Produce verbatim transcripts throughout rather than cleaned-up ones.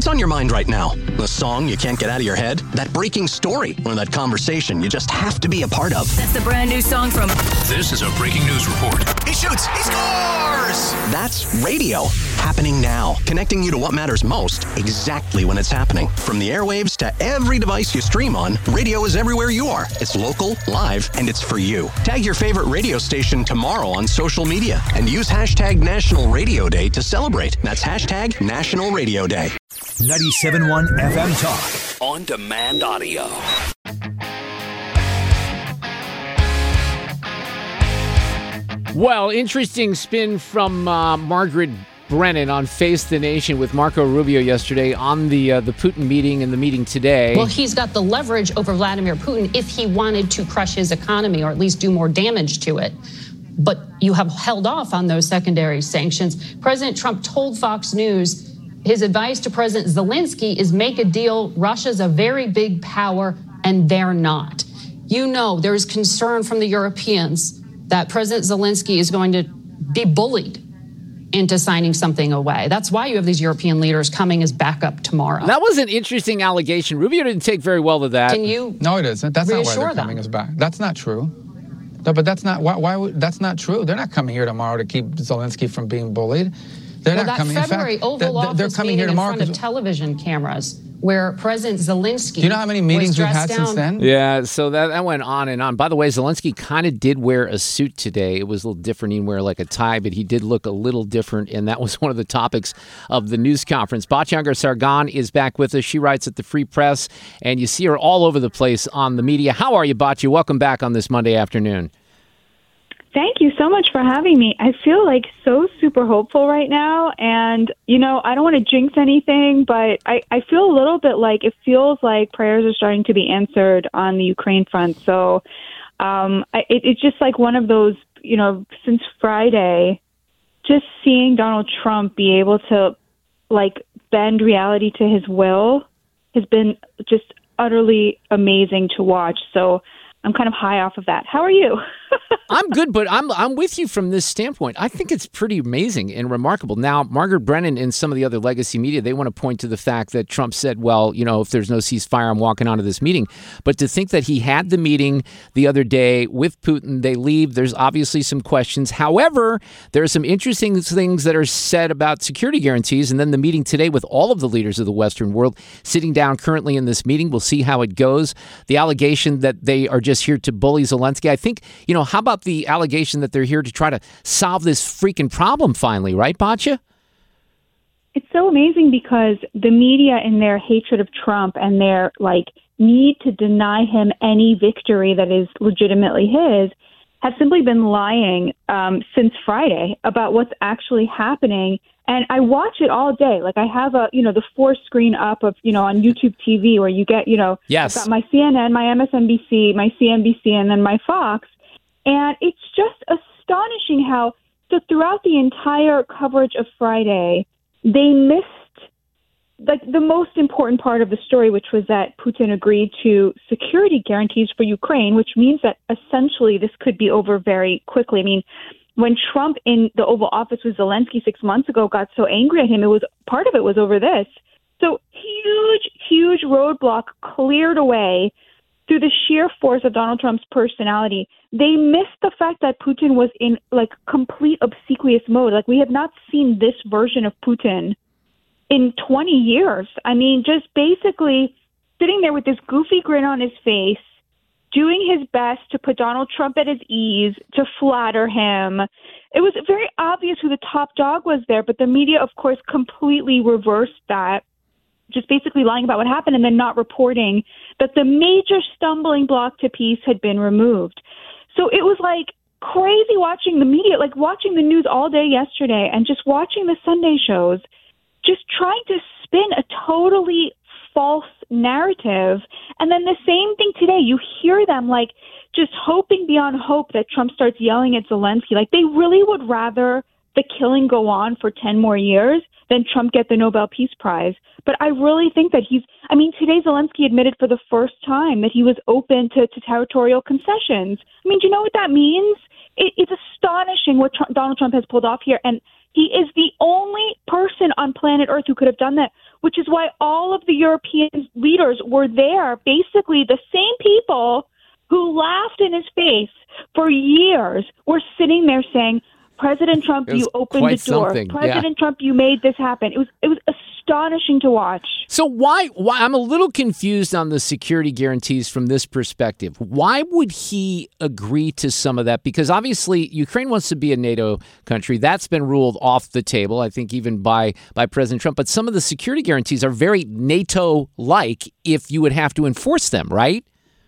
What's on your mind right now? The song you can't get out of your head? That breaking story? Or that conversation you just have to be a part of? That's the brand new song from... This is a breaking news report. He shoots! He scores! That's radio. Happening now. Connecting you to what matters most, exactly when it's happening. From the airwaves to every device you stream on, radio is everywhere you are. It's local, live, and it's for you. Tag your favorite radio station tomorrow on social media and use hashtag National Radio Day to celebrate. That's hashtag National Radio Day. ninety-seven point one F M Talk. On demand audio. Well, interesting spin from uh, Margaret Brennan on Face the Nation with Marco Rubio yesterday on the uh, the Putin meeting and the meeting today. Well, he's got the leverage over Vladimir Putin if he wanted to crush his economy or at least do more damage to it. But you have held off on those secondary sanctions. President Trump told Fox News his advice to President Zelensky is make a deal. Russia's a very big power, and they're not. You know, there's concern from the Europeans that President Zelensky is going to be bullied into signing something away. That's why you have these European leaders coming as backup tomorrow. That was an interesting allegation. Rubio didn't take very well to that. Can you No, it isn't. That's not why they're them? coming as back. That's not true. No, but that's not why. Why would that's not true? They're not coming here tomorrow to keep Zelensky from being bullied. They're well, not that coming. February in fact, Oval they're, Office they're coming meeting here tomorrow in front of television cameras where President Zelensky. Do you know how many meetings we've had down. since then? Yeah, so that, that went on and on. By the way, Zelensky kind of did wear a suit today. It was a little different. He didn't wear like a tie, but he did look a little different, and that was one of the topics of the news conference. Batya Sargon is back with us. She writes at the Free Press, and you see her all over the place on the media. How are you, Batya? Welcome back on this Monday afternoon. Thank you so much for having me. I feel like so super hopeful right now. And, you know, I don't want to jinx anything, but I, I feel a little bit like it feels like prayers are starting to be answered on the Ukraine front. So um, I, it, it's just like one of those, you know, since Friday, just seeing Donald Trump be able to, like, bend reality to his will has been just utterly amazing to watch. So I'm kind of high off of that. How are you? I'm good, but I'm I'm with you from this standpoint. I think it's pretty amazing and remarkable. Now, Margaret Brennan and some of the other legacy media, they want to point to the fact that Trump said, well, you know, if there's no ceasefire, I'm walking onto this meeting. But to think that he had the meeting the other day with Putin, they leave, there's obviously some questions. However, there are some interesting things that are said about security guarantees. And then the meeting today with all of the leaders of the Western world sitting down currently in this meeting. We'll see how it goes. The allegation that they are just here to bully Zelensky. I think, you know, how about the allegation that they're here to try to solve this freaking problem finally, right, Batya? It's so amazing because the media in their hatred of Trump and their, like, need to deny him any victory that is legitimately his have simply been lying um, since Friday about what's actually happening. And I watch it all day. Like, I have a, you know, the four screen up of, you know, on YouTube T V where you get, you know, yes. I've got my C N N, my M S N B C, my C N B C, and then my Fox. And it's just astonishing how, so throughout the entire coverage of Friday, they missed, like, the most important part of the story, which was that Putin agreed to security guarantees for Ukraine, which means that essentially this could be over very quickly. I mean, when Trump in the Oval Office with Zelensky six months ago got so angry at him, it was part of it was over this. So huge, huge roadblock cleared away through the sheer force of Donald Trump's personality. They missed the fact that Putin was in, like, complete obsequious mode. Like, we have not seen this version of Putin in twenty years. I mean, just basically sitting there with this goofy grin on his face, doing his best to put Donald Trump at his ease, to flatter him. It was very obvious who the top dog was there, but the media, of course, completely reversed that, just basically lying about what happened and then not reporting that the major stumbling block to peace had been removed. So it was like crazy watching the media, like watching the news all day yesterday and just watching the Sunday shows, just trying to spin a totally false narrative. And then the same thing today, you hear them like just hoping beyond hope that Trump starts yelling at Zelensky. Like, they really would rather the killing go on for ten more years than Trump get the Nobel Peace Prize. But I really think that he's, I mean, today Zelensky admitted for the first time that he was open to, to territorial concessions. I mean, do you know what that means? It, it's astonishing what Trump, Donald Trump has pulled off here. And He is the only person on planet Earth who could have done that, which is why all of the European leaders were there, basically the same people who laughed in his face for years were sitting there saying, President Trump, you opened the door. Something. President yeah. Trump, you made this happen. It was it was astonishing to watch. So why why I'm a little confused on the security guarantees from this perspective. Why would he agree to some of that? Because obviously Ukraine wants to be a NATO country. That's been ruled off the table, I think, even by by President Trump. But some of the security guarantees are very NATO-like if you would have to enforce them, right?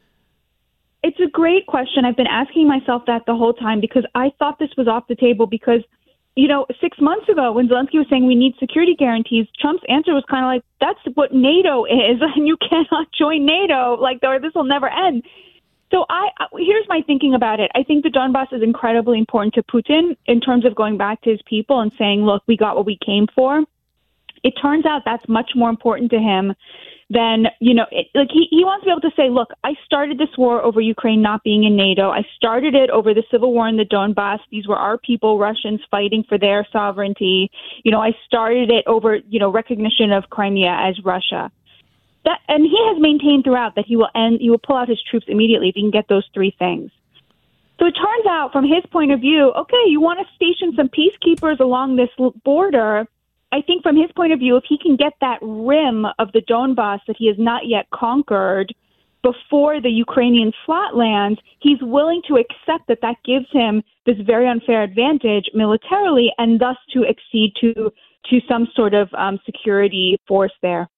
It's a great question. I've been asking myself that the whole time because I thought this was off the table because, you know, six months ago when Zelensky was saying we need security guarantees, Trump's answer was kind of like, that's what NATO is, and you cannot join NATO, like, or this will never end. So I here's my thinking about it. I think the Donbass is incredibly important to Putin in terms of going back to his people and saying, look, we got what we came for. It turns out that's much more important to him then, you know, it, like he, he wants to be able to say, look, I started this war over Ukraine not being in NATO. I started it over the civil war in the Donbass. These were our people, Russians, fighting for their sovereignty. You know, I started it over, you know, recognition of Crimea as Russia. That, and he has maintained throughout that he will end, he will pull out his troops immediately if he can get those three things. So it turns out, from his point of view, okay, you want to station some peacekeepers along this border. I think from his point of view, if he can get that rim of the Donbass that he has not yet conquered before the Ukrainian flatlands, he's willing to accept that that gives him this very unfair advantage militarily and thus to accede to to some sort of um, security force there.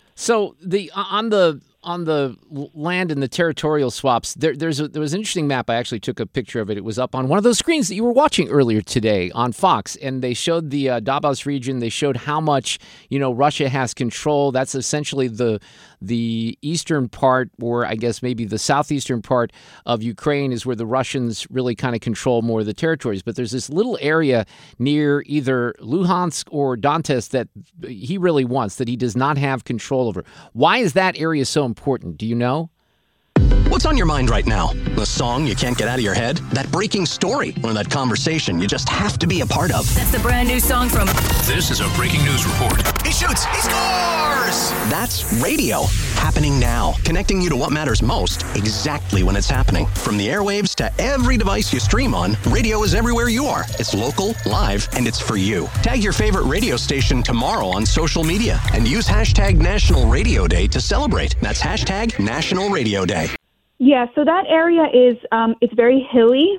So the on the on the land and the territorial swaps, there, there's a, there was an interesting map. I actually took a picture of it. It was up on one of those screens that you were watching earlier today on Fox, and they showed the uh, Donbas region. They showed how much, you know, Russia has control. That's essentially the the eastern part, or I guess maybe the southeastern part of Ukraine is where the Russians really kind of control more of the territories. But there's this little area near either Luhansk or Donetsk that he really wants, that he does not have control over. Why is that area so important? Do you know? What's on your mind right now? The song you can't get out of your head? That breaking story? Or that conversation you just have to be a part of? That's the brand new song from... This is a breaking news report. He shoots! He scores! That's radio. Happening now. Connecting you to what matters most exactly when it's happening. From the airwaves to every device you stream on, radio is everywhere you are. It's local, live, and it's for you. Tag your favorite radio station tomorrow on social media and use hashtag National Radio Day to celebrate. That's hashtag National Radio Day. Yeah, so that area is um, it's very hilly,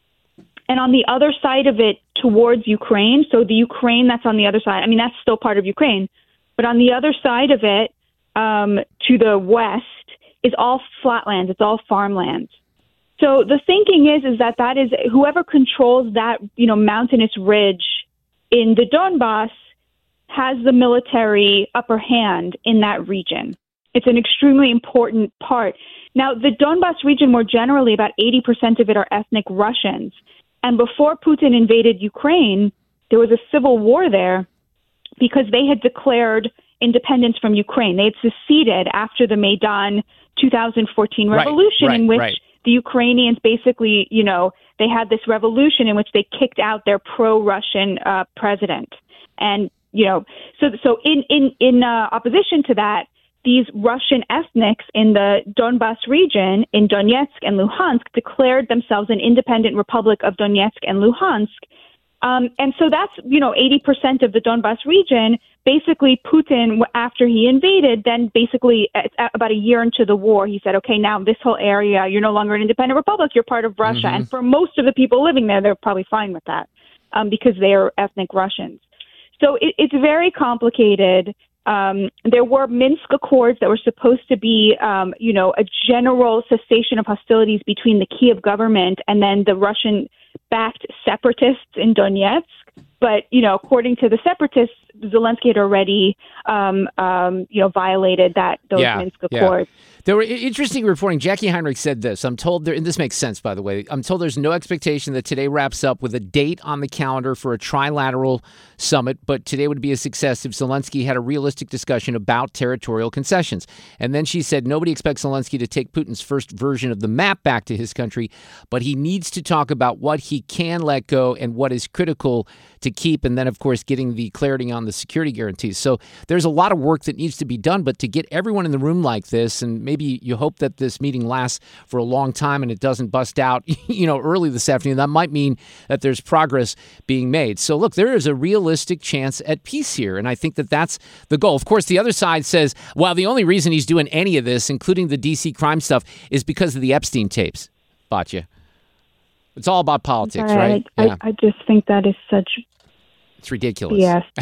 and on the other side of it towards Ukraine, so the Ukraine that's on the other side, I mean, that's still part of Ukraine, but on the other side of it, um, to the west, is all flatlands, it's all farmland. So the thinking is is that that is whoever controls that, you know, mountainous ridge in the Donbass has the military upper hand in that region. It's an extremely important part. Now, the Donbass region more generally, about eighty percent of it are ethnic Russians. And before Putin invaded Ukraine, there was a civil war there because they had declared independence from Ukraine. They had seceded after the Maidan two thousand fourteen revolution, right, right, in which right. the Ukrainians basically, you know, they had this revolution in which they kicked out their pro-Russian uh, president. And, you know, so so in, in, in uh, opposition to that, these Russian ethnics in the Donbass region, in Donetsk and Luhansk, declared themselves an independent republic of Donetsk and Luhansk. Um, and so that's, you know, eighty percent of the Donbass region. Basically, Putin, after he invaded, then basically about a year into the war, he said, okay, now this whole area, you're no longer an independent republic, you're part of Russia. Mm-hmm. And for most of the people living there, they're probably fine with that um, because they are ethnic Russians. So it, it's very complicated. Um, there were Minsk Accords that were supposed to be, um, you know, a general cessation of hostilities between the Kiev government and then the Russian-backed separatists in Donetsk. But, you know, according to the separatists, Zelensky had already, um, um, you know, violated that those yeah, Minsk Accords. Yeah. There were interesting reporting. Jackie Heinrich said this. I'm told there, and this makes sense, by the way. I'm told there's no expectation that today wraps up with a date on the calendar for a trilateral summit, but today would be a success if Zelensky had a realistic discussion about territorial concessions. And then she said nobody expects Zelensky to take Putin's first version of the map back to his country, but he needs to talk about what he can let go and what is critical to keep, and then, of course, getting the clarity on the security guarantees. So there's a lot of work that needs to be done, but to get everyone in the room like this, and maybe you hope that this meeting lasts for a long time and it doesn't bust out, you know, early this afternoon, that might mean that there's progress being made. So, look, there is a realistic chance at peace here, and I think that that's the goal. Of course, the other side says, well, the only reason he's doing any of this, including the D C crime stuff, is because of the Epstein tapes. Batya. It's all about politics, Sorry, right? I, Yeah. I, I just think that is such It's ridiculous. B S.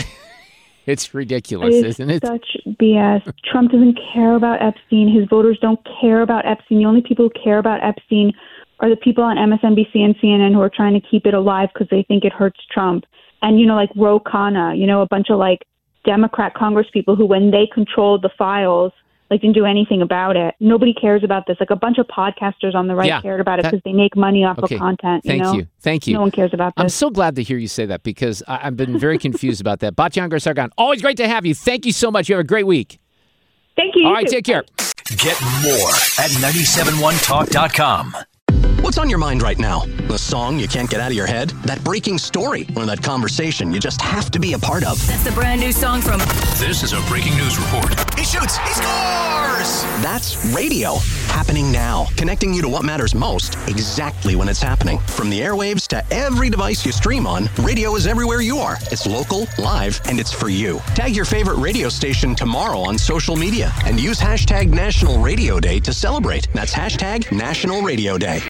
It's ridiculous, It is isn't it? such B S. Trump doesn't care about Epstein. His voters don't care about Epstein. The only people who care about Epstein are the people on M S N B C and C N N who are trying to keep it alive because they think it hurts Trump. And, you know, like Ro Khanna, you know, a bunch of, like, Democrat Congress people who, when they controlled the files, like, didn't do anything about it. Nobody cares about this. Like, a bunch of podcasters on the right Yeah, cared about it that- because they make money off Okay, of content, Thank you know? you. Thank you. No one cares about this. I'm so glad to hear you say that because I- I've been very confused about that. Batya Ungar-Sargon, always great to have you. Thank you so much. You have a great week. Thank you. you All right, too. take care. Get more at nine seven one talk dot com. What's on your mind right now? The song you can't get out of your head? That breaking story? Or that conversation you just have to be a part of? That's the brand new song from... This is a breaking news report. He shoots. He scores. That's radio. Happening now. Connecting you to what matters most exactly when it's happening. From the airwaves to every device you stream on, radio is everywhere you are. It's local, live, and it's for you. Tag your favorite radio station tomorrow on social media and use hashtag National Radio Day to celebrate. That's hashtag National Radio Day.